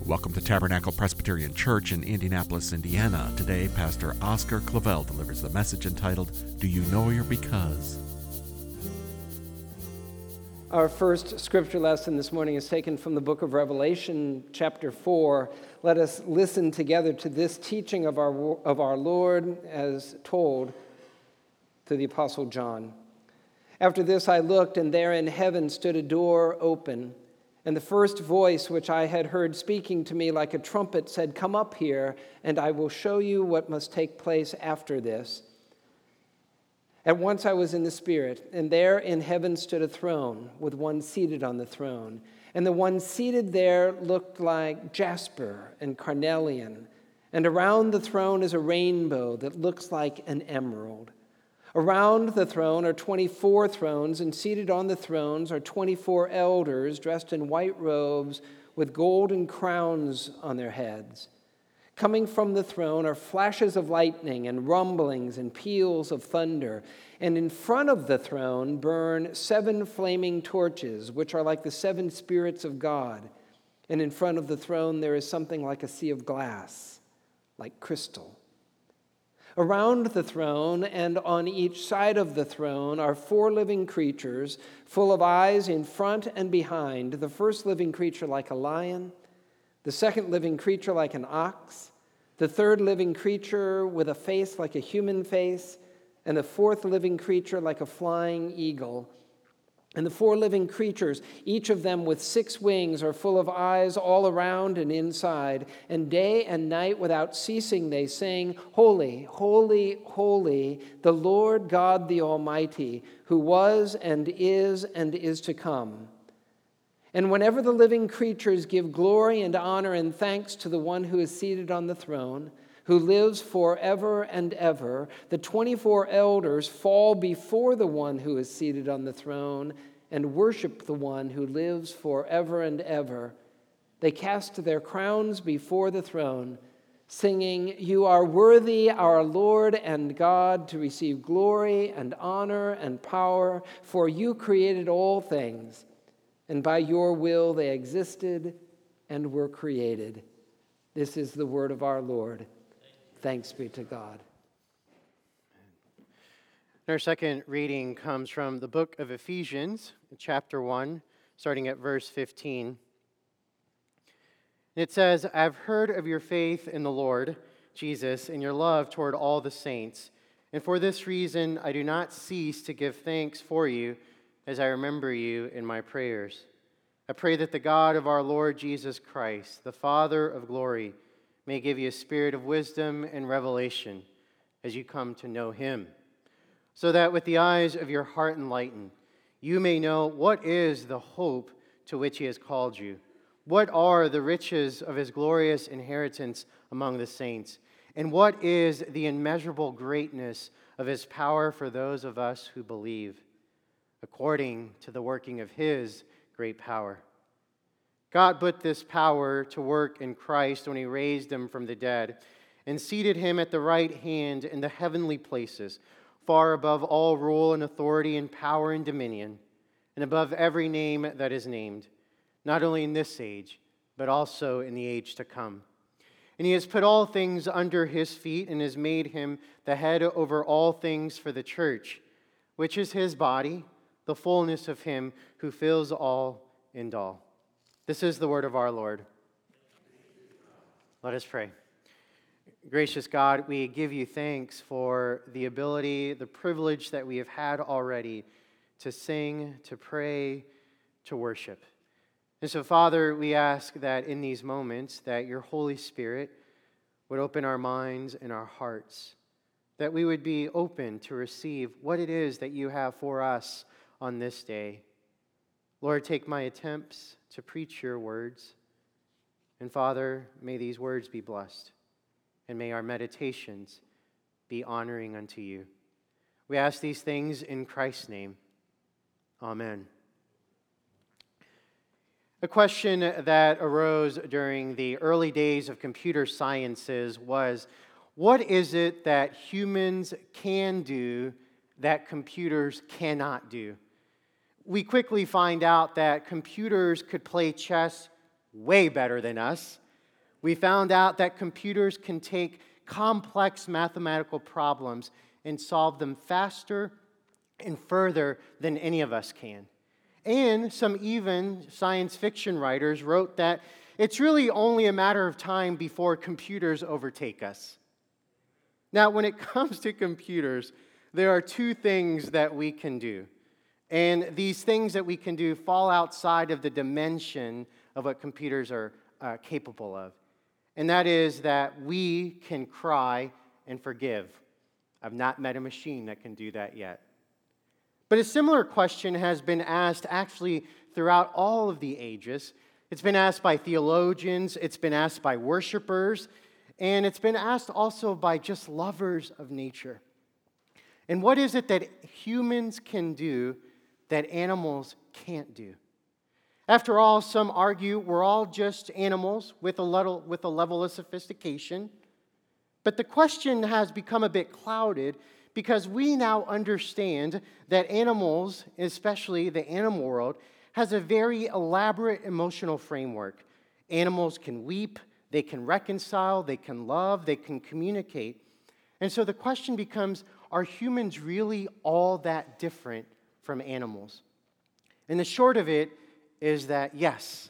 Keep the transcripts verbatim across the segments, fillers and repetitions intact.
Welcome to Tabernacle Presbyterian Church in Indianapolis, Indiana. Today, Pastor Oscar Clavel delivers the message entitled, Do You Know Your Because? Our first scripture lesson this morning is taken from the book of Revelation, chapter four. Let us listen together to this teaching of our, of our Lord as told through the Apostle John. After this I looked, and there in heaven stood a door open. And the first voice which I had heard speaking to me like a trumpet said, Come up here, and I will show you what must take place after this. At once I was in the Spirit, and there in heaven stood a throne, with one seated on the throne. And the one seated there looked like jasper and carnelian, and around the throne is a rainbow that looks like an emerald. Around the throne are twenty-four thrones, and seated on the thrones are twenty-four elders dressed in white robes with golden crowns on their heads. Coming from the throne are flashes of lightning and rumblings and peals of thunder. And in front of the throne burn seven flaming torches, which are like the seven spirits of God. And in front of the throne there is something like a sea of glass, like crystal. Around the throne and on each side of the throne are four living creatures, full of eyes in front and behind. The first living creature like a lion, the second living creature like an ox, the third living creature with a face like a human face, and the fourth living creature like a flying eagle. And the four living creatures, each of them with six wings, are full of eyes all around and inside. And day and night without ceasing they sing, Holy, holy, holy, the Lord God the Almighty, who was and is and is to come. And whenever the living creatures give glory and honor and thanks to the one who is seated on the throne, who lives forever and ever, the twenty-four elders fall before the one who is seated on the throne and worship the one who lives forever and ever. They cast their crowns before the throne, singing, You are worthy, our Lord and God, to receive glory and honor and power, for you created all things, and by your will they existed and were created. This is the word of our Lord. Thanks be to God. Our second reading comes from the book of Ephesians, chapter one, starting at verse fifteen. It says, I've heard of your faith in the Lord Jesus and your love toward all the saints, and for this reason I do not cease to give thanks for you as I remember you in my prayers. I pray that the God of our Lord Jesus Christ, the Father of glory, may give you a spirit of wisdom and revelation as you come to know him, so that with the eyes of your heart enlightened, you may know what is the hope to which he has called you, what are the riches of his glorious inheritance among the saints, and what is the immeasurable greatness of his power for those of us who believe, according to the working of his great power. God put this power to work in Christ when he raised him from the dead and seated him at the right hand in the heavenly places, far above all rule and authority and power and dominion, and above every name that is named, not only in this age, but also in the age to come. And he has put all things under his feet and has made him the head over all things for the church, which is his body, the fullness of him who fills all in all. This is the word of our Lord. Let us pray. Gracious God, we give you thanks for the ability, the privilege that we have had already to sing, to pray, to worship. And so, Father, we ask that in these moments that your Holy Spirit would open our minds and our hearts, that we would be open to receive what it is that you have for us on this day. Lord, take my attempts to preach your words. And Father, may these words be blessed, and may our meditations be honoring unto you. We ask these things in Christ's name. Amen. A question that arose during the early days of computer sciences was, what is it that humans can do that computers cannot do? We quickly find out that computers could play chess way better than us, We found out that computers can take complex mathematical problems and solve them faster and further than any of us can. And some even science fiction writers wrote that it's really only a matter of time before computers overtake us. Now, when it comes to computers, there are two things that we can do. And these things that we can do fall outside of the dimension of what computers are uh, capable of. And that is that we can cry and forgive. I've not met a machine that can do that yet. But a similar question has been asked actually throughout all of the ages. It's been asked by theologians, it's been asked by worshipers, and it's been asked also by just lovers of nature. And what is it that humans can do that animals can't do? After all, some argue we're all just animals with a level, with a level of sophistication. But the question has become a bit clouded because we now understand that animals, especially the animal world, has a very elaborate emotional framework. Animals can weep, they can reconcile, they can love, they can communicate. And so the question becomes, are humans really all that different from animals? And the short of it is that yes,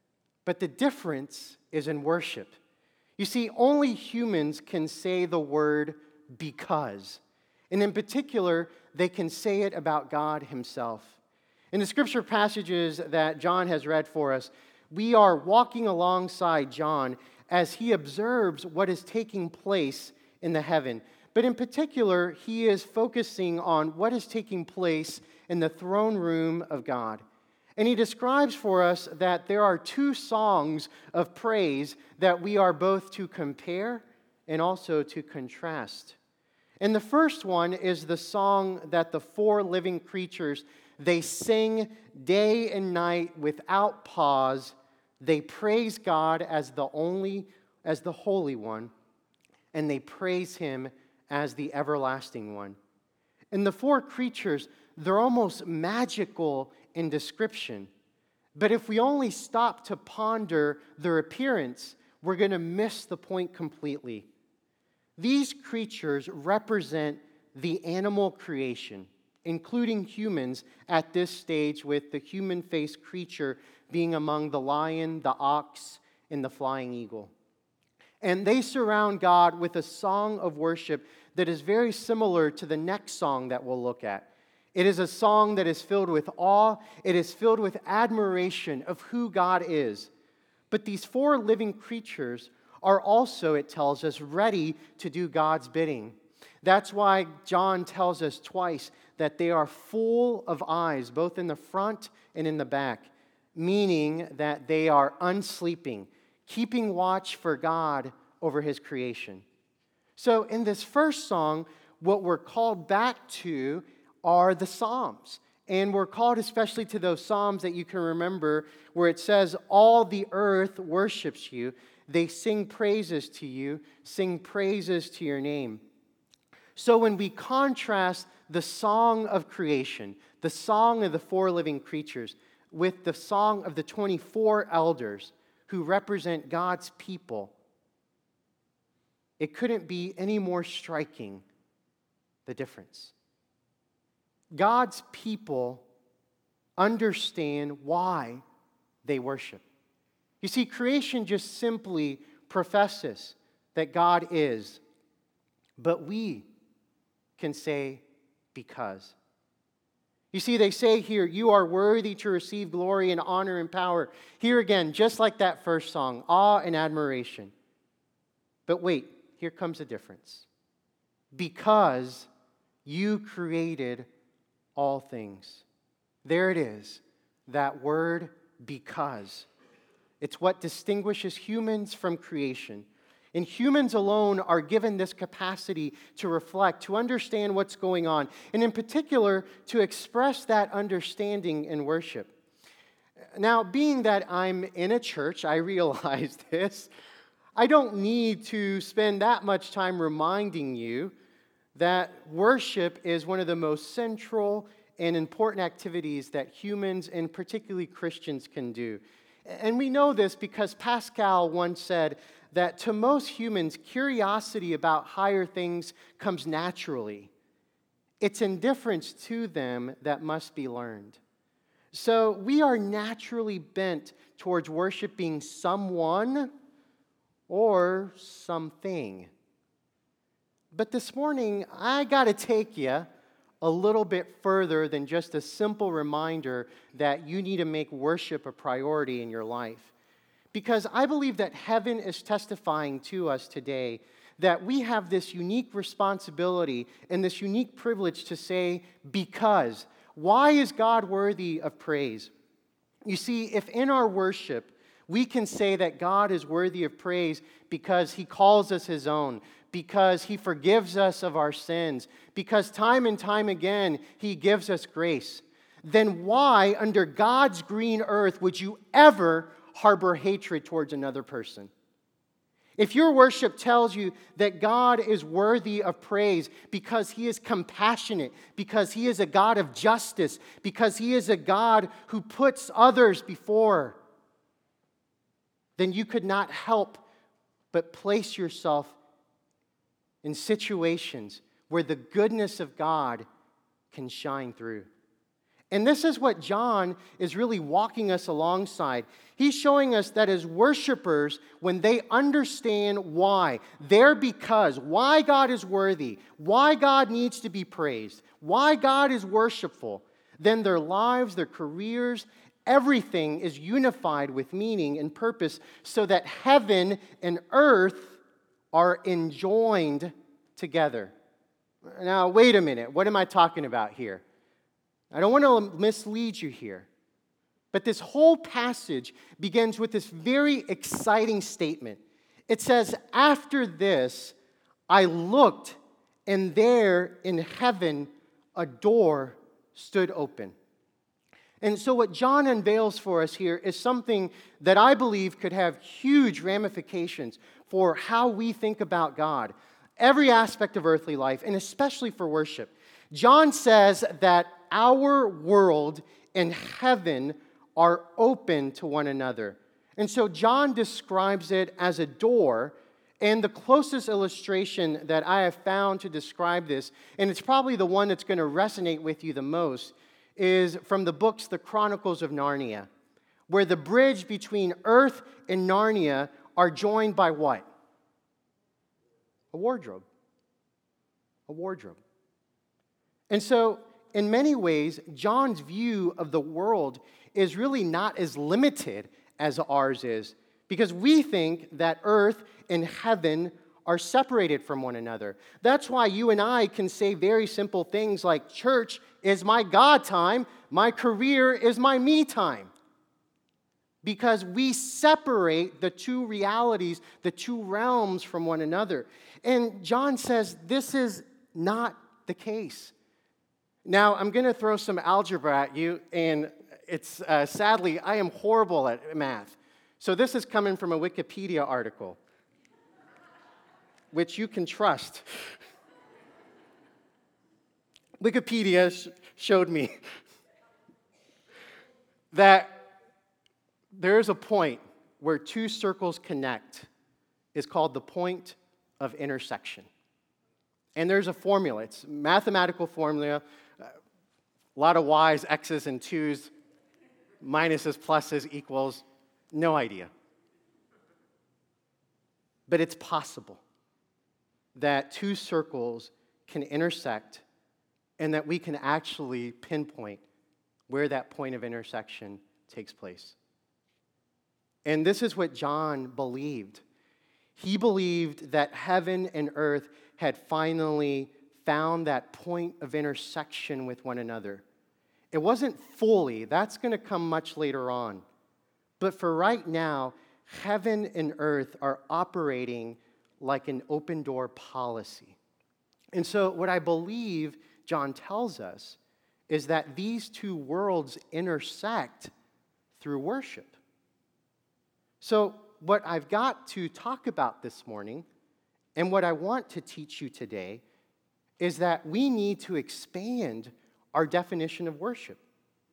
but the difference is in worship. You see, only humans can say the word because. And in particular, they can say it about God himself. In the scripture passages that John has read for us, we are walking alongside John as he observes what is taking place in the heaven. But in particular, he is focusing on what is taking place in the throne room of God. And he describes for us that there are two songs of praise that we are both to compare and also to contrast. And the first one is the song that the four living creatures, they sing day and night without pause. They praise God as the only, as the Holy One, and they praise him as the everlasting one. And the four creatures, they're almost magical in description. But if we only stop to ponder their appearance, we're going to miss the point completely. These creatures represent the animal creation, including humans at this stage, with the human-faced creature being among the lion, the ox, and the flying eagle. And they surround God with a song of worship that is very similar to the next song that we'll look at. It is a song that is filled with awe. It is filled with admiration of who God is. But these four living creatures are also, it tells us, ready to do God's bidding. That's why John tells us twice that they are full of eyes, both in the front and in the back, meaning that they are unsleeping, keeping watch for God over his creation. So in this first song, what we're called back to are the Psalms. And we're called especially to those Psalms that you can remember where it says, all the earth worships you. They sing praises to you, sing praises to your name. So when we contrast the song of creation, the song of the four living creatures, with the song of the twenty-four elders who represent God's people, it couldn't be any more striking, the difference. God's people understand why they worship. You see, creation just simply professes that God is, but we can say because. You see, they say here, you are worthy to receive glory and honor and power. Here again, just like that first song, awe and admiration. But wait, here comes the difference. Because you created all things. There it is, that word because. It's what distinguishes humans from creation. And humans alone are given this capacity to reflect, to understand what's going on, and in particular, to express that understanding in worship. Now, being that I'm in a church, I realize this. I don't need to spend that much time reminding you that worship is one of the most central and important activities that humans, and particularly Christians, can do. And we know this because Pascal once said that to most humans, curiosity about higher things comes naturally. It's indifference to them that must be learned. So we are naturally bent towards worshiping someone or something. But this morning, I got to take you a little bit further than just a simple reminder that you need to make worship a priority in your life. Because I believe that heaven is testifying to us today that we have this unique responsibility and this unique privilege to say, because. Why is God worthy of praise? You see, if in our worship we can say that God is worthy of praise because He calls us His own, because He forgives us of our sins, because time and time again He gives us grace, then why, under God's green earth, would you ever harbor hatred towards another person? If your worship tells you that God is worthy of praise because He is compassionate, because He is a God of justice, because He is a God who puts others before, then you could not help but place yourself in situations where the goodness of God can shine through. And this is what John is really walking us alongside. He's showing us that as worshipers, when they understand why, their because, why God is worthy, why God needs to be praised, why God is worshipful, then their lives, their careers, everything is unified with meaning and purpose so that heaven and earth are enjoined together. Now, wait a minute. What am I talking about here? I don't want to mislead you here, but this whole passage begins with this very exciting statement. It says, after this, I looked, and there in heaven a door stood open. And so what John unveils for us here is something that I believe could have huge ramifications for how we think about God, every aspect of earthly life, and especially for worship. John says that our world and heaven are open to one another. And so John describes it as a door, and the closest illustration that I have found to describe this, and it's probably the one that's going to resonate with you the most, is from the books The Chronicles of Narnia, where the bridge between Earth and Narnia are joined by what? A wardrobe. A wardrobe. And so, in many ways, John's view of the world is really not as limited as ours is, because we think that earth and heaven are separated from one another. That's why you and I can say very simple things like, church is my God time, my career is my me time. Because we separate the two realities, the two realms from one another. And John says this is not the case. Now, I'm going to throw some algebra at you, and it's uh, sadly, I am horrible at math. So this is coming from a Wikipedia article, which you can trust. Wikipedia sh- showed me that there's a point where two circles connect. It's called the point of intersection. And there's a formula. It's a mathematical formula. A lot of y's, x's, and twos, minuses, pluses, equals, no idea. But it's possible that two circles can intersect and that we can actually pinpoint where that point of intersection takes place. And this is what John believed. He believed that heaven and earth had finally found that point of intersection with one another. It wasn't fully, that's going to come much later on. But for right now, heaven and earth are operating like an open door policy. And so what I believe John tells us is that these two worlds intersect through worship. So what I've got to talk about this morning, and what I want to teach you today, is that we need to expand our definition of worship.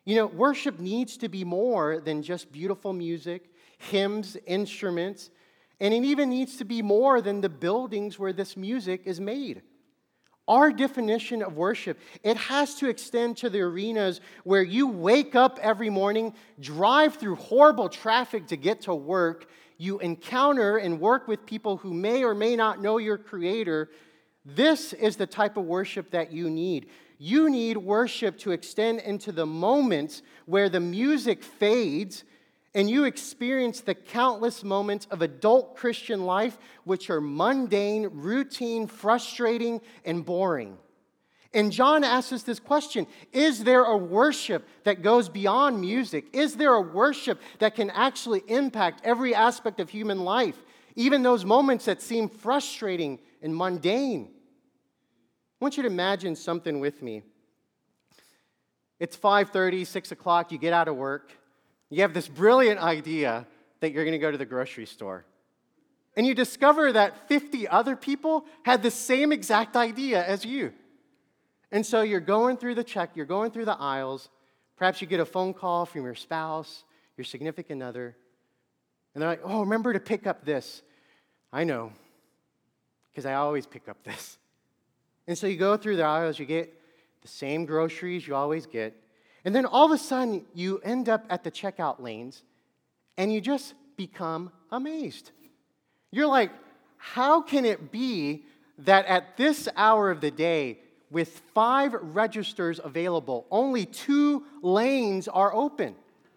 You know, worship needs to be more than just beautiful music, hymns, instruments, and it even needs to be more than the buildings where this music is made. Our definition of worship, it has to extend to the arenas where you wake up every morning, drive through horrible traffic to get to work, you encounter and work with people who may or may not know your Creator. This is the type of worship that you need. You need worship to extend into the moments where the music fades and you experience the countless moments of adult Christian life which are mundane, routine, frustrating, and boring. And John asks us this question: is there a worship that goes beyond music? Is there a worship that can actually impact every aspect of human life, even those moments that seem frustrating and mundane? I want you to imagine something with me. It's five thirty, six o'clock, you get out of work. You have this brilliant idea that you're going to go to the grocery store. And you discover that fifty other people had the same exact idea as you. And so you're going through the check, you're going through the aisles. Perhaps you get a phone call from your spouse, your significant other. And they're like, oh, remember to pick up this. I know, because I always pick up this. And so you go through the aisles, you get the same groceries you always get. And then all of a sudden, you end up at the checkout lanes, and you just become amazed. You're like, how can it be that at this hour of the day, with five registers available, only two lanes are open?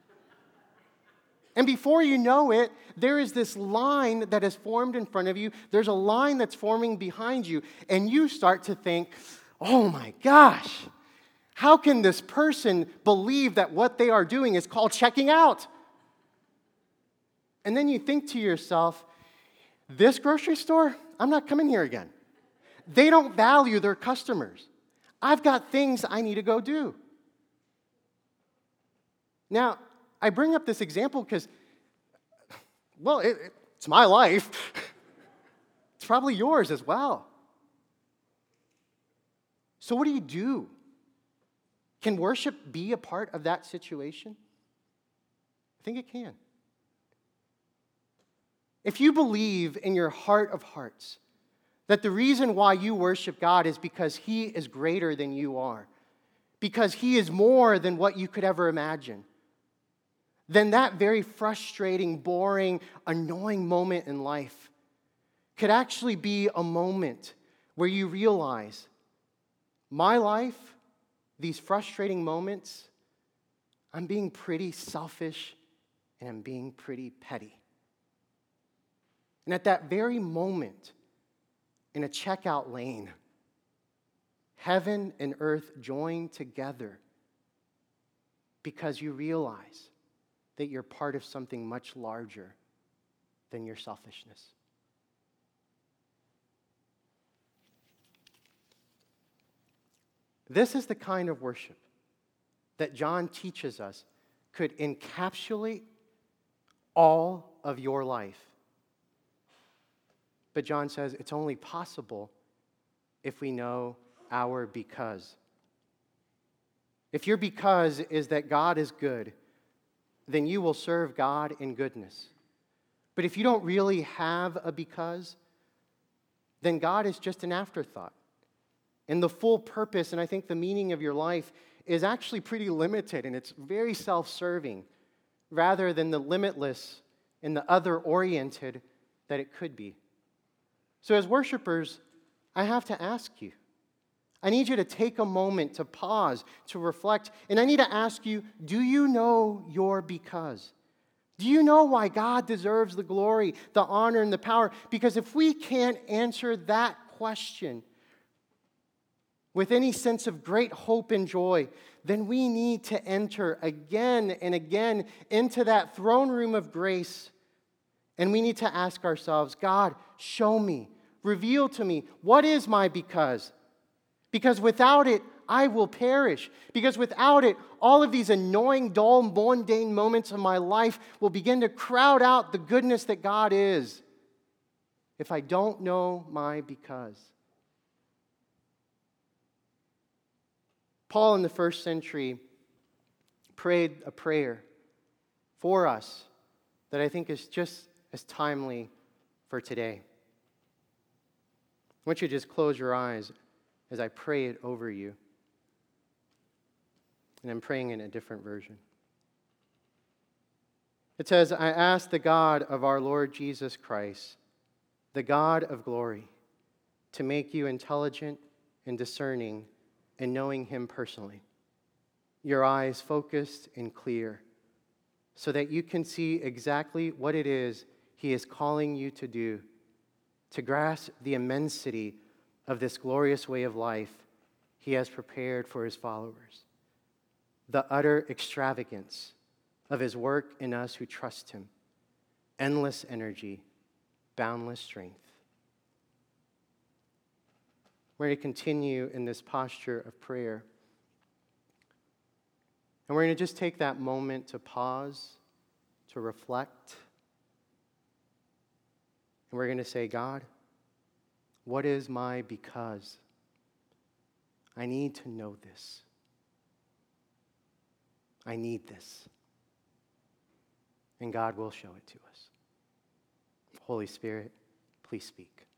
And before you know it, there is this line that is formed in front of you. There's a line that's forming behind you, and you start to think, oh my gosh, how can this person believe that what they are doing is called checking out? And then you think to yourself, this grocery store, I'm not coming here again. They don't value their customers. I've got things I need to go do. Now, I bring up this example because, well, it, it's my life. It's probably yours as well. So what do you do? Can worship be a part of that situation? I think it can. If you believe in your heart of hearts that the reason why you worship God is because He is greater than you are, because He is more than what you could ever imagine, then that very frustrating, boring, annoying moment in life could actually be a moment where you realize, my life, these frustrating moments, I'm being pretty selfish and I'm being pretty petty. And at that very moment, in a checkout lane, heaven and earth join together because you realize that you're part of something much larger than your selfishness. This is the kind of worship that John teaches us could encapsulate all of your life. But John says it's only possible if we know our because. If your because is that God is good, then you will serve God in goodness. But if you don't really have a because, then God is just an afterthought. And the full purpose, and I think the meaning of your life, is actually pretty limited, and it's very self-serving, rather than the limitless and the other-oriented that it could be. So as worshipers, I have to ask you, I need you to take a moment to pause, to reflect, and I need to ask you, do you know your because? Do you know why God deserves the glory, the honor, and the power? Because if we can't answer that question with any sense of great hope and joy, then we need to enter again and again into that throne room of grace. And we need to ask ourselves, God, show me, reveal to me, what is my because? Because without it, I will perish. Because without it, all of these annoying, dull, mundane moments of my life will begin to crowd out the goodness that God is if I don't know my because. Paul in the first century prayed a prayer for us that I think is just as timely for today. I want you to just close your eyes as I pray it over you. And I'm praying in a different version. It says, I ask the God of our Lord Jesus Christ, the God of glory, to make you intelligent and discerning in knowing him personally, your eyes focused and clear, so that you can see exactly what it is he is calling you to do, to grasp the immensity of this glorious way of life he has prepared for his followers, the utter extravagance of his work in us who trust him, endless energy, boundless strength. We're going to continue in this posture of prayer. And we're going to just take that moment to pause, to reflect. And we're going to say, God, what is my because? I need to know this. I need this. And God will show it to us. Holy Spirit, please speak.